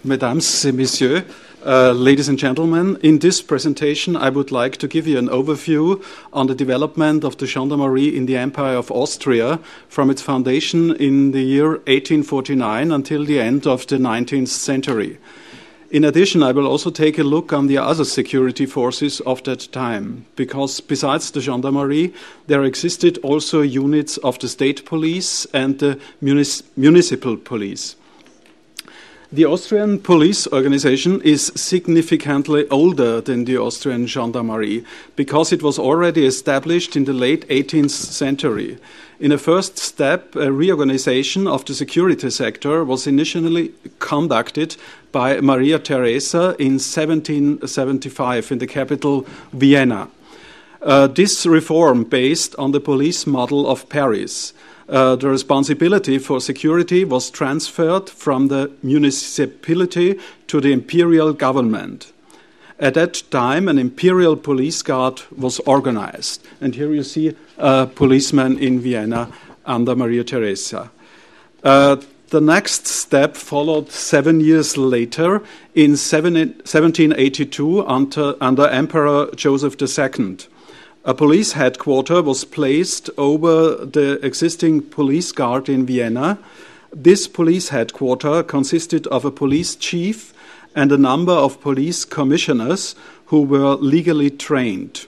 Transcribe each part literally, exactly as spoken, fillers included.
Mesdames et Messieurs, uh, ladies and gentlemen, in this presentation I would like to give you an overview on the development of the Gendarmerie in the Empire of Austria from its foundation in the year eighteen forty-nine until the end of the nineteenth century. In addition, I will also take a look on the other security forces of that time, because besides the Gendarmerie, there existed also units of the state police and the munic- municipal police. The Austrian police organization is significantly older than the Austrian Gendarmerie because it was already established in the late eighteenth century. In a first step, a reorganization of the security sector was initially conducted by Maria Theresa in seventeen seventy-five in the capital Vienna. Uh, this reform based on the police model of Paris. Uh, the responsibility for security was transferred from the municipality to the imperial government. At that time, an imperial police guard was organized. And here you see a policeman in Vienna under Maria Theresa. Uh, the next step followed seven years later in seventeen eighty-two under, under Emperor Joseph the Second. A police headquarters was placed over the existing police guard in Vienna. This police headquarters consisted of a police chief and a number of police commissioners who were legally trained.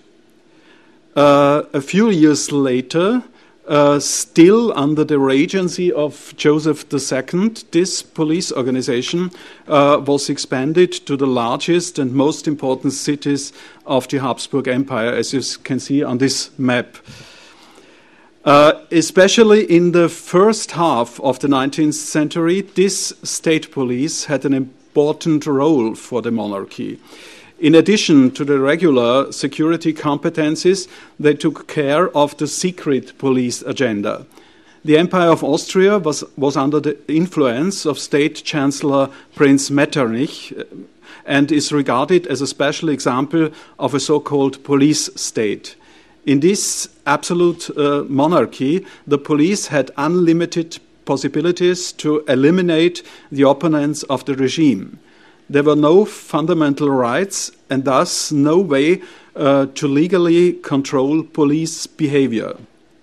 Uh, a few years later, uh, still under the regency of Joseph the Second, this police organization uh, was expanded to the largest and most important cities of the Habsburg Empire, as you can see on this map. Uh, especially in the first half of the nineteenth century, this state police had an important role for the monarchy. In addition to the regular security competencies, they took care of the secret police agenda. The Empire of Austria was, was under the influence of State Chancellor Prince Metternich and is regarded as a special example of a so-called police state. In this absolute uh, monarchy, the police had unlimited possibilities to eliminate the opponents of the regime. There were no fundamental rights and thus no way uh, to legally control police behavior.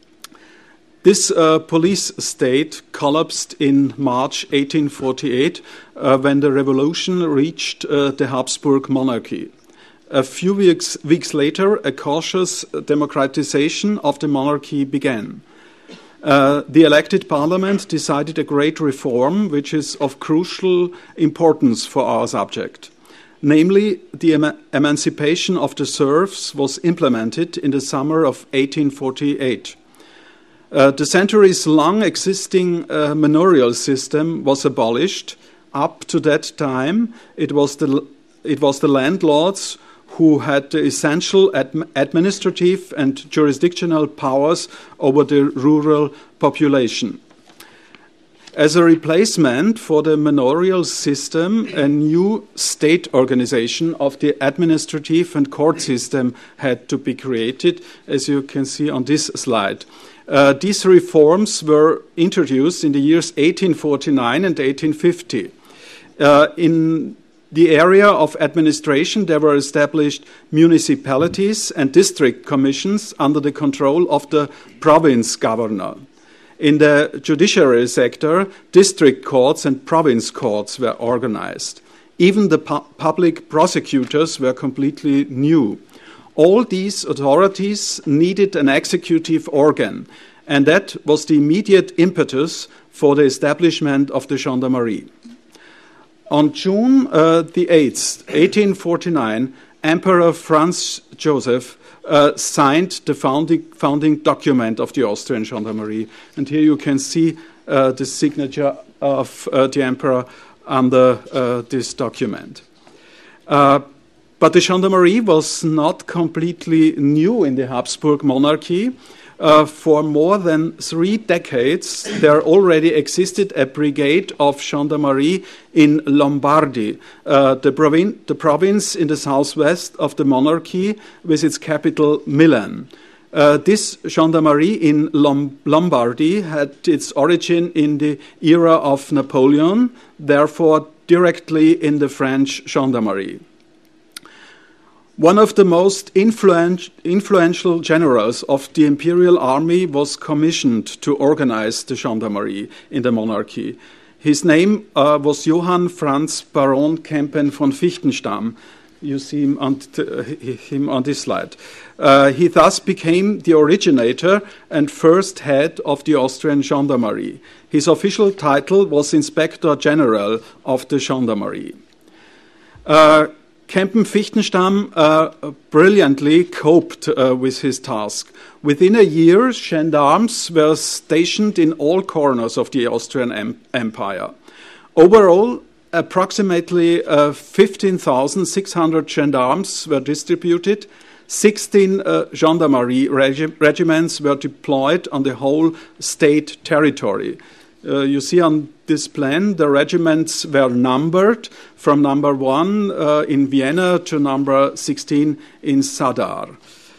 This uh, police state collapsed in March eighteen forty-eight uh, when the revolution reached uh, the Habsburg monarchy. A few weeks, weeks later, a cautious democratization of the monarchy began. Uh, the elected parliament decided a great reform which is of crucial importance for our subject. Namely, the em- emancipation of the serfs was implemented in the summer of eighteen forty-eight. Uh, the centuries-long existing uh, manorial system was abolished. Up to that time, it was the, it was the landlords who had the essential ad- administrative and jurisdictional powers over the rural population. As a replacement for the manorial system, a new state organization of the administrative and court system had to be created, as you can see on this slide. Uh, these reforms were introduced in the years eighteen forty-nine and eighteen fifty. Uh, in the area of administration, there were established municipalities and district commissions under the control of the province governor. In the judiciary sector, district courts and province courts were organized. Even the pu- public prosecutors were completely new. All these authorities needed an executive organ, and that was the immediate impetus for the establishment of the Gendarmerie. On June uh, the eighth, eighteen forty-nine, Emperor Franz Joseph uh, signed the founding, founding document of the Austrian Gendarmerie. And here you can see uh, the signature of uh, the Emperor under uh, this document. Uh, but the Gendarmerie was not completely new in the Habsburg monarchy. Uh, for more than three decades, there already existed a brigade of gendarmerie in Lombardy, uh, the, provin- the province in the southwest of the monarchy with its capital Milan. Uh, this gendarmerie in Lom- Lombardy had its origin in the era of Napoleon. Therefore, directly in the French gendarmerie. One of the most influent, influential generals of the imperial army was commissioned to organize the gendarmerie in the monarchy. His name uh, was Johann Franz Baron Kempen von Fichtenstam. You see him on, t- him on this slide. Uh, he thus became the originator and first head of the Austrian gendarmerie. His official title was Inspector General of the Gendarmerie. Uh, Kempen-Fichtenstam uh, brilliantly coped uh, with his task. Within a year, gendarmes were stationed in all corners of the Austrian em- Empire. Overall, approximately uh, fifteen thousand six hundred gendarmes were distributed. sixteen uh, gendarmerie regi- regiments were deployed on the whole state territory. Uh, you see on this plan, the regiments were numbered from number one uh, in Vienna to number sixteen in Zadar.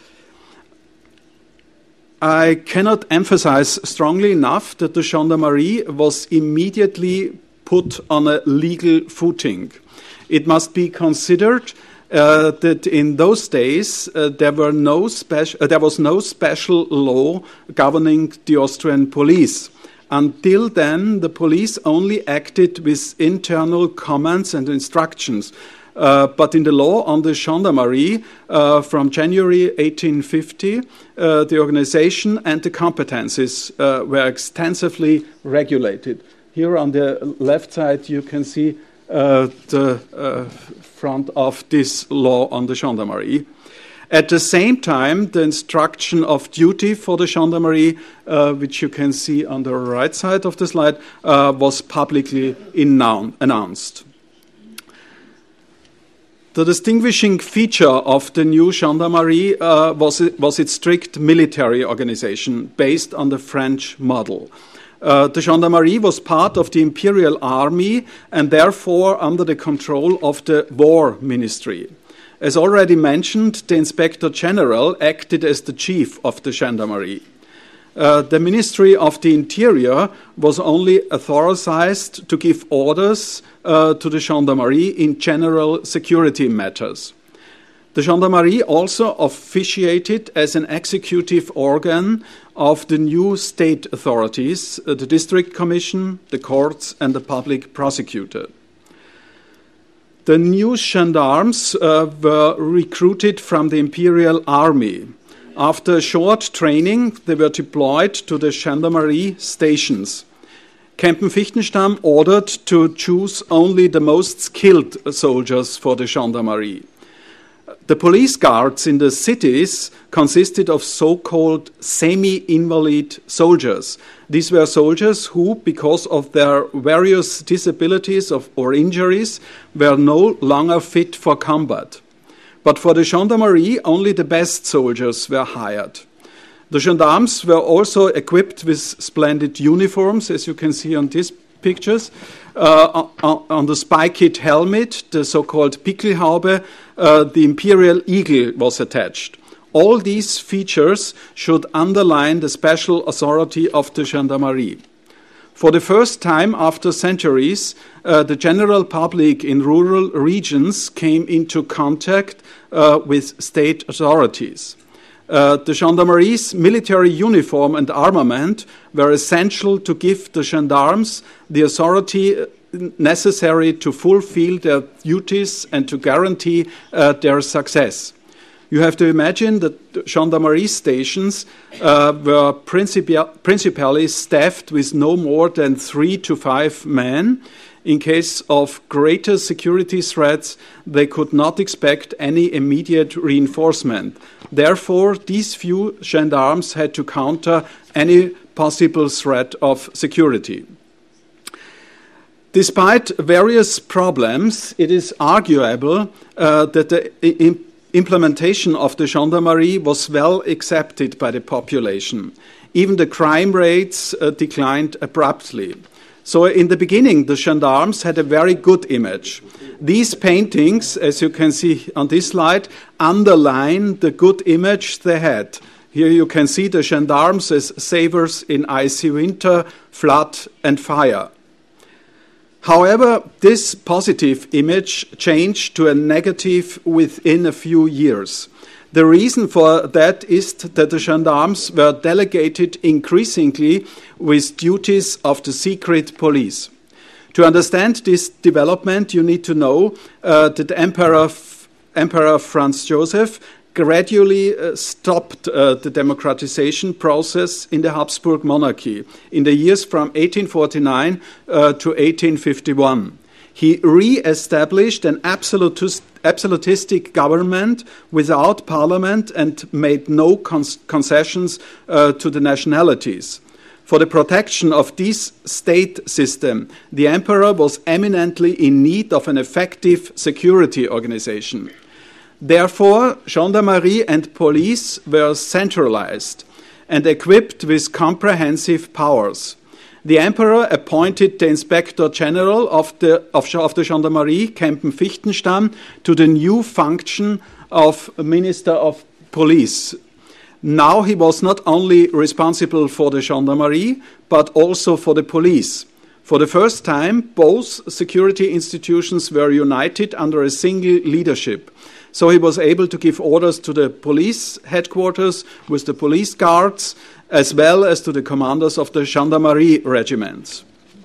I cannot emphasize strongly enough that the gendarmerie was immediately put on a legal footing. It must be considered uh, that in those days uh, there were no speci- uh, there was no special law governing the Austrian police. Until then, the police only acted with internal commands and instructions. Uh, but in the law on the gendarmerie uh, from January eighteen fifty, uh, the organization and the competencies uh, were extensively regulated. Here on the left side, you can see uh, the uh, front of this law on the gendarmerie. At the same time, the instruction of duty for the gendarmerie, uh, which you can see on the right side of the slide, uh, was publicly innou- announced. The distinguishing feature of the new gendarmerie uh, was, it, was its strict military organization based on the French model. Uh, the gendarmerie was part of the imperial army and therefore under the control of the war ministry. As already mentioned, the Inspector General acted as the chief of the gendarmerie. Uh, the Ministry of the Interior was only authorized to give orders uh, to the gendarmerie in general security matters. The gendarmerie also officiated as an executive organ of the new state authorities, uh, the district commission, the courts, and the public prosecutor. The new gendarmes uh, were recruited from the imperial army. After a short training, they were deployed to the gendarmerie stations. Kempen-Fichtenstam ordered to choose only the most skilled soldiers for the gendarmerie. The police guards in the cities consisted of so-called semi-invalid soldiers. These were soldiers who, because of their various disabilities of, or injuries, were no longer fit for combat. But for the gendarmerie, only the best soldiers were hired. The gendarmes were also equipped with splendid uniforms, as you can see on these pictures. Uh, on, on the spiked helmet, the so-called Pickelhaube, uh, the imperial eagle was attached. All these features should underline the special authority of the gendarmerie. For the first time after centuries, uh, the general public in rural regions came into contact uh, with state authorities. Uh, the gendarmerie's military uniform and armament were essential to give the gendarmes the authority necessary to fulfill their duties and to guarantee uh, their success. You have to imagine that gendarmerie stations uh, were principi- principally staffed with no more than three to five men. In case of greater security threats, they could not expect any immediate reinforcement. Therefore, these few gendarmes had to counter any possible threat of security. Despite various problems, it is arguable uh, that the I- implementation of the gendarmerie was well accepted by the population. Even the crime rates uh, declined abruptly. So in the beginning, the gendarmes had a very good image. These paintings, as you can see on this slide, underline the good image they had. Here you can see the gendarmes as savers in icy winter, flood, and fire. However, this positive image changed to a negative within a few years. The reason for that is that the gendarmes were delegated increasingly with duties of the secret police. To understand this development, you need to know uh, that Emperor, Emperor Franz Joseph gradually uh, stopped uh, the democratization process in the Habsburg monarchy in the years from eighteen forty-nine uh, to eighteen fifty-one. He re-established an absolutist, absolutistic government without parliament and made no cons- concessions uh, to the nationalities. For the protection of this state system, the emperor was eminently in need of an effective security organization. Therefore, gendarmerie and police were centralized and equipped with comprehensive powers. The emperor appointed the Inspector General of the, of, of the Gendarmerie, Kempen-Fichtenstam, to the new function of Minister of Police. Now he was not only responsible for the Gendarmerie, but also for the police. For the first time, both security institutions were united under a single leadership. So he was able to give orders to the police headquarters with the police guards, as well as to the commanders of the gendarmerie regiments.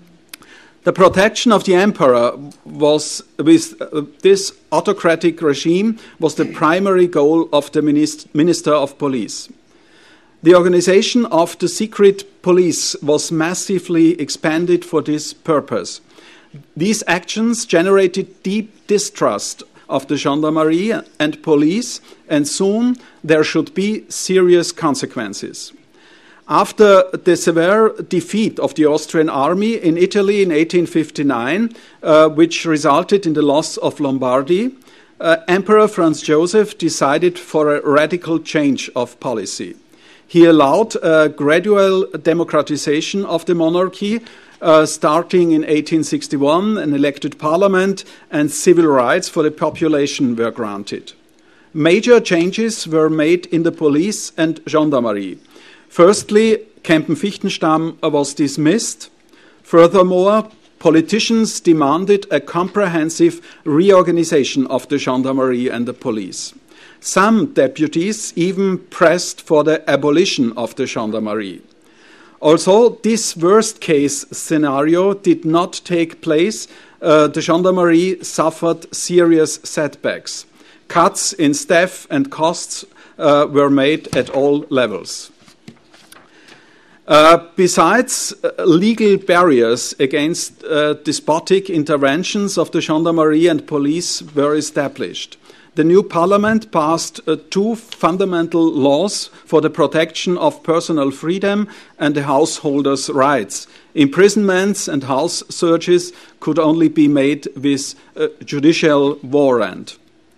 The protection of the emperor was, with uh, this autocratic regime, was the primary goal of the minist- Minister of Police. The organization of the secret police was massively expanded for this purpose. These actions generated deep distrust of the gendarmerie and police, and soon there should be serious consequences. After the severe defeat of the Austrian army in Italy in eighteen fifty-nine, uh, which resulted in the loss of Lombardy, uh, Emperor Franz Joseph decided for a radical change of policy. He allowed a gradual democratization of the monarchy, uh, starting in eighteen sixty-one, an elected parliament and civil rights for the population were granted. Major changes were made in the police and gendarmerie. Firstly, Kempen-Fichtenstam was dismissed. Furthermore, politicians demanded a comprehensive reorganization of the gendarmerie and the police. Some deputies even pressed for the abolition of the gendarmerie. Although this worst-case scenario did not take place, uh, the gendarmerie suffered serious setbacks. Cuts in staff and costs uh, were made at all levels. Uh, besides uh, legal barriers against uh, despotic interventions of the gendarmerie and police were established. The new parliament passed uh, two fundamental laws for the protection of personal freedom and the householders' rights. Imprisonments and house searches could only be made with a judicial warrant.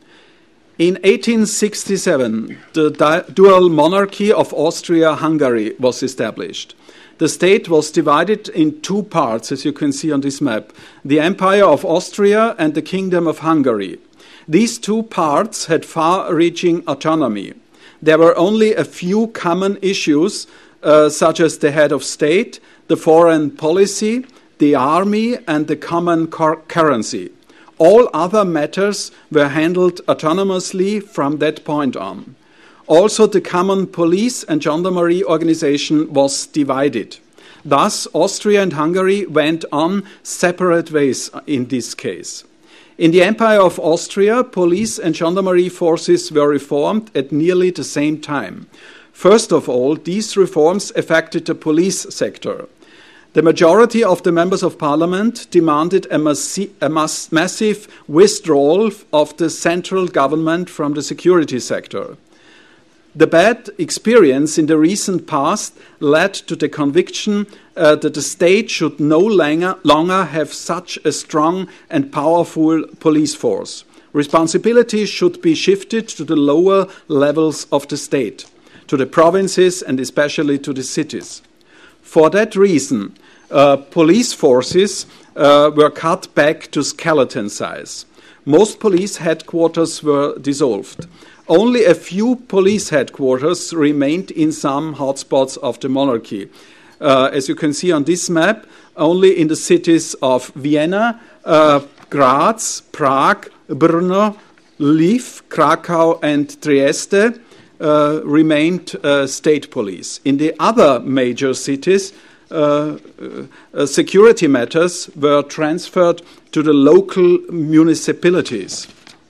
In eighteen sixty-seven, the di- dual monarchy of Austria-Hungary was established. The state was divided in two parts, as you can see on this map, the Empire of Austria and the Kingdom of Hungary. These two parts had far-reaching autonomy. There were only a few common issues, uh, such as the head of state, the foreign policy, the army, and the common cor- currency. All other matters were handled autonomously from that point on. Also, the common police and gendarmerie organization was divided. Thus, Austria and Hungary went on separate ways in this case. In the Empire of Austria, police and gendarmerie forces were reformed at nearly the same time. First of all, these reforms affected the police sector. The majority of the members of parliament demanded a, massi- a mass- massive withdrawal of the central government from the security sector. The bad experience in the recent past led to the conviction uh, that the state should no longer, longer have such a strong and powerful police force. Responsibility should be shifted to the lower levels of the state, to the provinces and especially to the cities. For that reason, uh, police forces uh, were cut back to skeleton size. Most police headquarters were dissolved. Only a few police headquarters remained in some hotspots of the monarchy. Uh, as you can see on this map, only in the cities of Vienna, uh, Graz, Prague, Brno, Lviv, Krakow, and Trieste uh, remained uh, state police. In the other major cities, uh, uh, security matters were transferred to the local municipalities.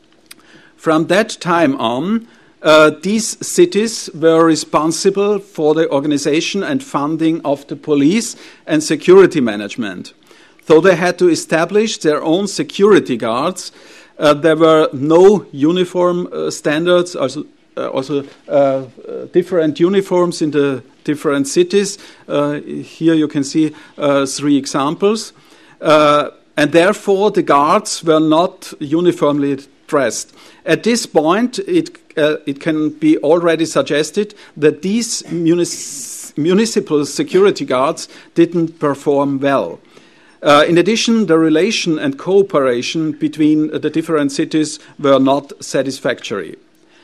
From that time on, uh, these cities were responsible for the organization and funding of the police and security management. Though they had to establish their own security guards, uh, there were no uniform uh, standards, also, uh, also uh, different uniforms in the different cities. Uh, here you can see uh, three examples. Uh, and therefore, the guards were not uniformly dressed. At this point, it, uh, it can be already suggested that these munis- municipal security guards didn't perform well. Uh, in addition, the relation and cooperation between the different cities were not satisfactory.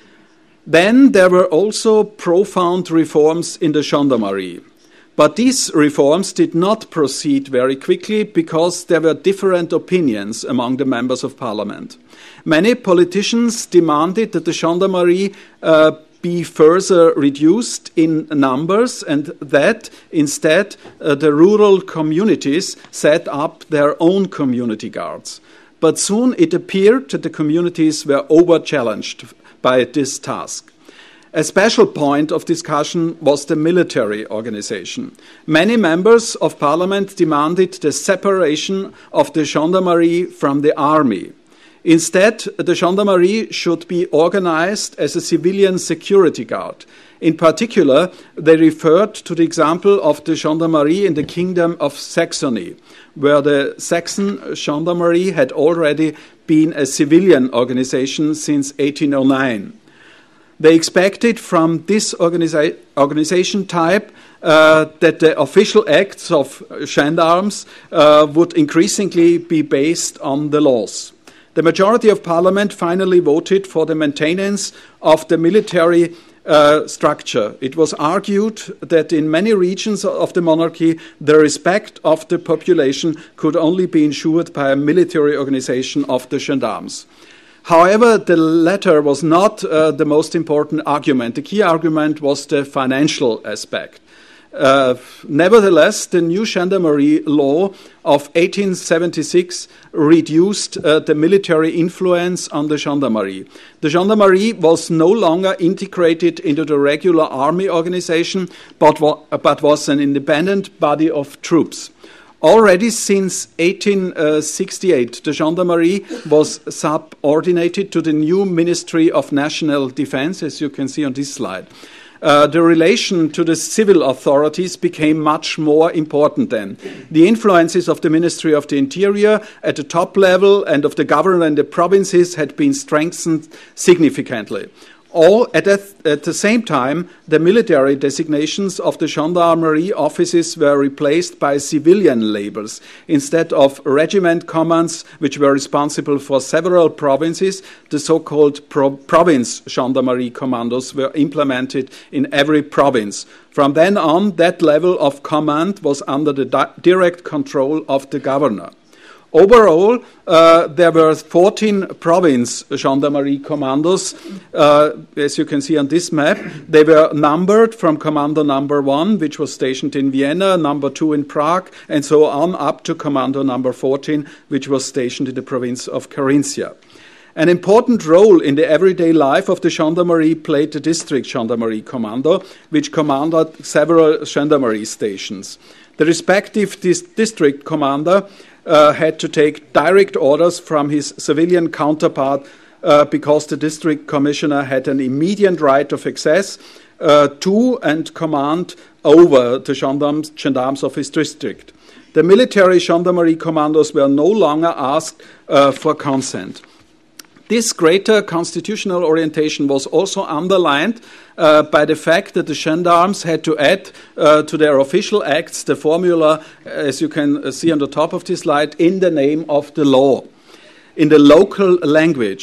Then there were also profound reforms in the gendarmerie. But these reforms did not proceed very quickly because there were different opinions among the members of parliament. Many politicians demanded that the gendarmerie uh, be further reduced in numbers and that instead uh, the rural communities set up their own community guards. But soon it appeared that the communities were over-challenged by this task. A special point of discussion was the military organization. Many members of parliament demanded the separation of the gendarmerie from the army. Instead, the gendarmerie should be organized as a civilian security guard. In particular, they referred to the example of the gendarmerie in the Kingdom of Saxony, where the Saxon gendarmerie had already been a civilian organization since eighteen oh nine. They expected from this organiza- organization type uh, that the official acts of gendarmes uh, would increasingly be based on the laws. The majority of parliament finally voted for the maintenance of the military uh, structure. It was argued that in many regions of the monarchy, the respect of the population could only be ensured by a military organization of the gendarmes. However, the latter was not uh, the most important argument. The key argument was the financial aspect. Uh, nevertheless, the new gendarmerie law of eighteen seventy-six reduced uh, the military influence on the gendarmerie. The gendarmerie was no longer integrated into the regular army organization, but, wa- but was an independent body of troops. Already since eighteen sixty-eight, the gendarmerie was subordinated to the new Ministry of National Defense, as you can see on this slide. Uh, the relation to the civil authorities became much more important then. The influences of the Ministry of the Interior at the top level and of the governor and the provinces had been strengthened significantly. All at, a, at the same time, the military designations of the gendarmerie offices were replaced by civilian labels. Instead of regiment commands, which were responsible for several provinces, the so-called pro- province gendarmerie commandos were implemented in every province. From then on, that level of command was under the di- direct control of the governor. Overall, uh, there were fourteen province gendarmerie commandos, uh, as you can see on this map. They were numbered from Commando number one, which was stationed in Vienna, number two in Prague, and so on up to Commando number fourteen, which was stationed in the province of Carinthia. An important role in the everyday life of the gendarmerie played the district gendarmerie commando, which commanded several gendarmerie stations. The respective dis- district commander Uh, had to take direct orders from his civilian counterpart uh, because the district commissioner had an immediate right of access uh, to and command over the gendarmes, gendarmes of his district. The military gendarmerie commandos were no longer asked uh, for consent. This greater constitutional orientation was also underlined uh, by the fact that the gendarmes had to add uh, to their official acts the formula, as you can see on the top of this slide, in the name of the law, in the local language.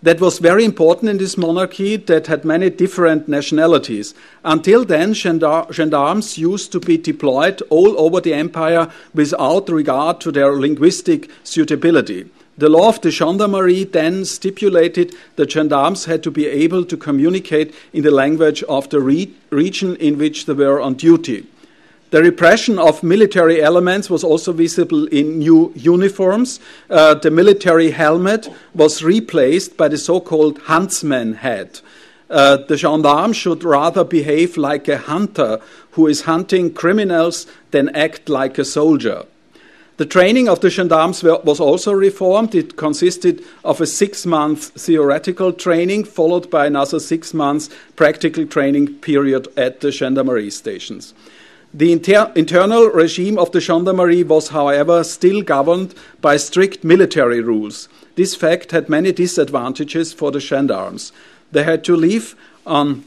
That was very important in this monarchy that had many different nationalities. Until then, gendar- gendarmes used to be deployed all over the empire without regard to their linguistic suitability. The law of the gendarmerie then stipulated that gendarmes had to be able to communicate in the language of the re- region in which they were on duty. The repression of military elements was also visible in new uniforms. Uh, the military helmet was replaced by the so-called huntsman hat. Uh, the gendarme should rather behave like a hunter who is hunting criminals than act like a soldier. The training of the gendarmes was also reformed. It consisted of a six-month theoretical training followed by another six months practical training period at the gendarmerie stations. The inter- internal regime of the gendarmerie was, however, still governed by strict military rules. This fact had many disadvantages for the gendarmes. They had to live on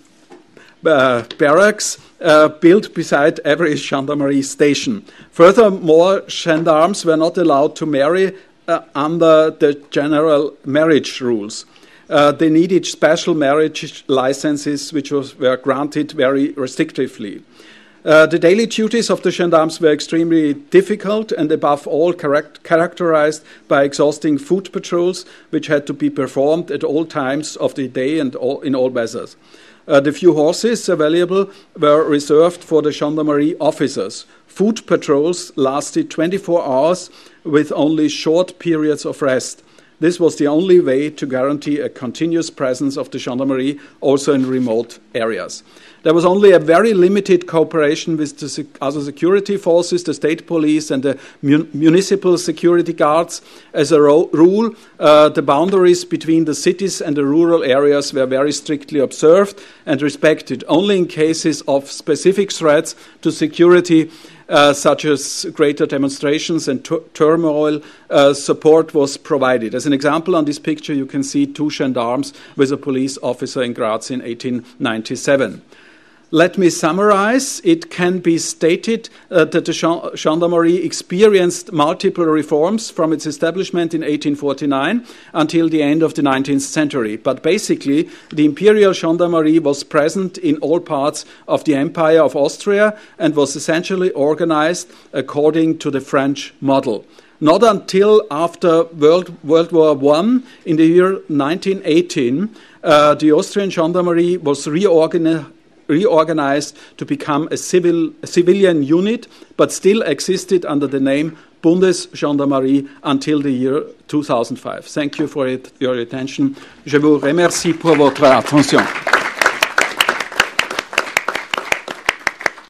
uh, barracks uh, built beside every gendarmerie station. Furthermore, gendarmes were not allowed to marry uh, under the general marriage rules. Uh, they needed special marriage licenses, which was, were granted very restrictively. Uh, the daily duties of the gendarmes were extremely difficult and above all charac- characterized by exhausting foot patrols, which had to be performed at all times of the day and all, in all weathers. Uh, the few horses available were reserved for the gendarmerie officers. Foot patrols lasted twenty-four hours with only short periods of rest. This was the only way to guarantee a continuous presence of the gendarmerie also in remote areas. There was only a very limited cooperation with the sec- other security forces, the state police and the mun- municipal security guards. As a ro- rule, uh, the boundaries between the cities and the rural areas were very strictly observed and respected. Only in cases of specific threats to security, uh, such as greater demonstrations and tu- turmoil, uh, support was provided. As an example, on this picture you can see two gendarmes with a police officer in Graz in eighteen ninety-seven. Let me summarize. It can be stated uh, that the gendarmerie experienced multiple reforms from its establishment in eighteen forty-nine until the end of the nineteenth century. But basically, the imperial gendarmerie was present in all parts of the Empire of Austria and was essentially organized according to the French model. Not until after World, World War One, in the year nineteen eighteen, uh, the Austrian gendarmerie was reorganized reorganized to become a, civil, a civilian unit, but still existed under the name Bundesgendarmerie until the year two thousand five. Thank you for it, your attention. Je vous remercie pour votre attention.